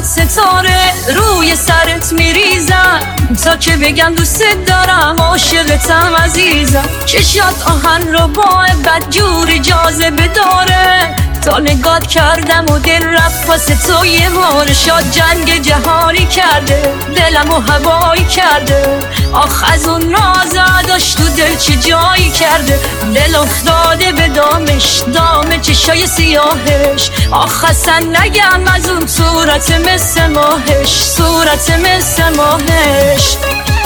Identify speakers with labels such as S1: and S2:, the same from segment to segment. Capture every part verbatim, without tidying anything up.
S1: ستاره روی سرت میریزم تا که بگم دوست دارم عاشقتم عزیزم. چشات آهن رو با بدجوری جاذبه داره، تا نگات کردم و دل رفت واسه تو یه بار. شاد جنگ جهانی کرده دلم و هوایی کرده، آخ از اون نازه داشت تو دل چه جایی کرده. دل افتاده به دامش دام چشای سیاهش، آخ اصلا نگم از اون صورت مثل ماهش، صورت مثل ماهش.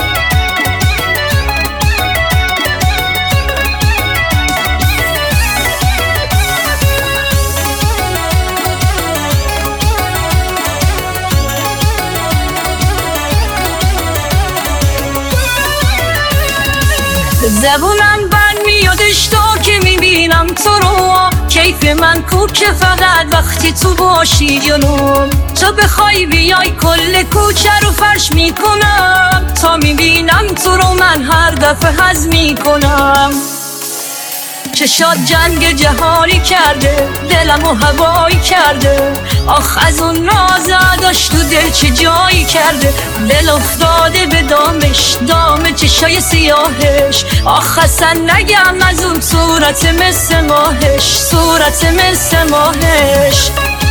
S1: زبونم بند میادش تا که میبینم تو رو، کیف من کو که فقط وقتی تو باشی جنوب. تو بخوای بیای کل کوچه رو فرش میکنم، تا میبینم تو رو من هر دفعه هضم میکنم. چشات جنگ جهانی کرده دلم و هوایی کرده، آخ از اون نازه داشت تو دل چه جایی کرده. دل افتاده به دامش دام چشای سیاهش، آخ اصلا نگم از اون صورت مثل ماهش، صورت مثل ماهش.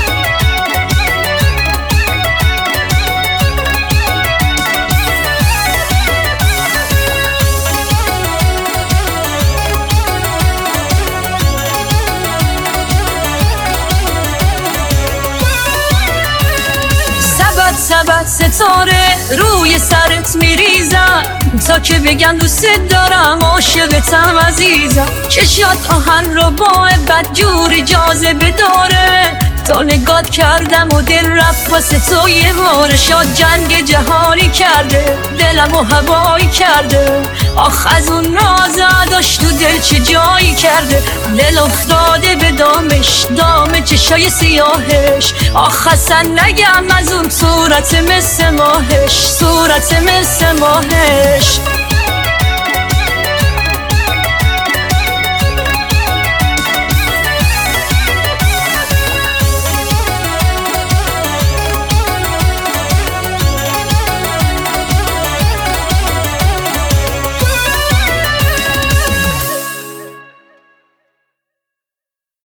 S1: سبت ستاره روی سرت میریزم تا که بگم دوست دارم عاشقتم عزیزم. چشات آهن رو با بدجوری جاذبه داره، تا نگات کردم و دل رفت واسه تو یه بار. شاد جنگ جهانی کرده دلم و هوایی کرده، آخ از اون نازه داشت تو دل چه جایی کرده. دل افتاده به دامش دام چشای سیاهش، آخ اصلا نگم از اون صورت مثل ماهش، صورت مثل ماهش.